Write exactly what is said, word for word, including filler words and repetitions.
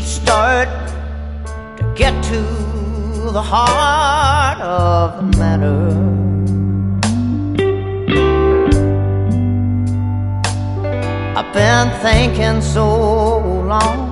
start to get to the heart of the matter. I've been thinking so long